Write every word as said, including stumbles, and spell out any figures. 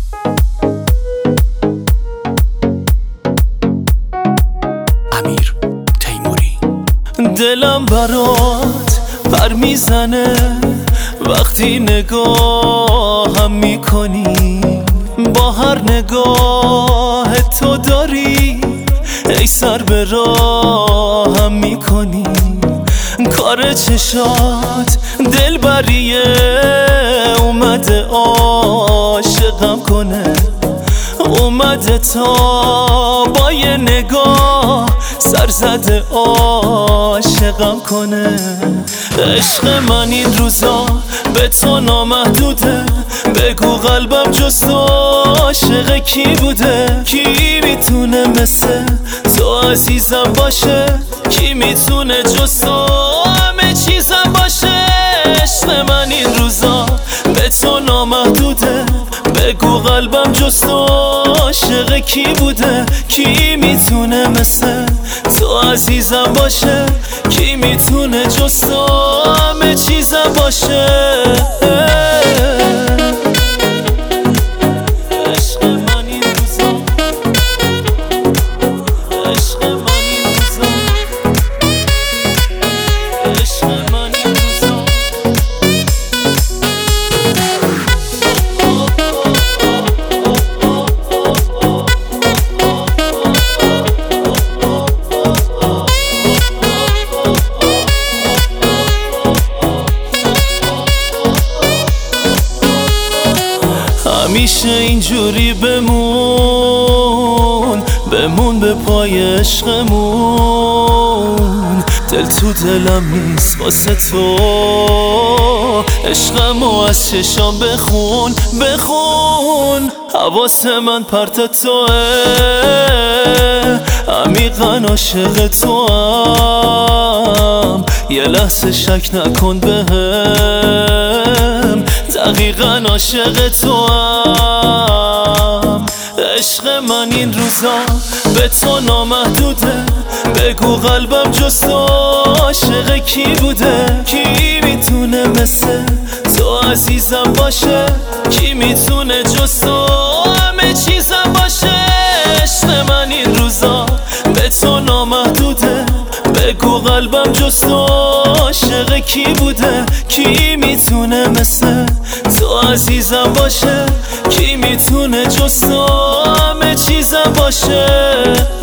امیر تیموری. دلم برات پر میزنه وقتی نگاهم میکنی، با هر نگاه تو داری ای سر به راهم میکنی. کار چشات دلبریه اومده عاشقم کنه، اومده تا با یه نگاه سرزده عاشقم کنه. عشق من این روزا به تو نامحدوده، بگو قلبم جز تو عاشق کی بوده؟ کی میتونه مثل تو عزیزم باشه؟ کی میتونه جز تو همه چیزم باشه؟ عشق من این روزا به تو نامحدوده، بگو قلبم جز تو عاشق کی بوده؟ کی میتونه مثل تو عزیزم باشه؟ کی میتونه جز تو همه چیزم باشه؟ عشق من این روزا، عشق من این روزا، عشق من این روزا. همیشه اینجوری بمون، بمون به پای عشقمون. دل تو دلم نیست واسه تو، عشقمو از چشام بخون بخون. حواس من پرت توه، عمیقا عاشق توام. یه لحظه شک نکن بهم، دقیقا عاشق توام. عشق من این روزا به تو نامحدوده، بگو قلبم جز تو عاشق کی بوده؟ کی میتونه مثل تو عزیزم باشه؟ کی میتونه جز تو همه چیزم باشه؟ عشق من این روزا به تو نامحدوده، بگو قلبم جز تو عاشق کی بوده؟ کی میتونه مثل تو عزیزم باشه؟ کی میتونه جز تو همه چیزم باشه؟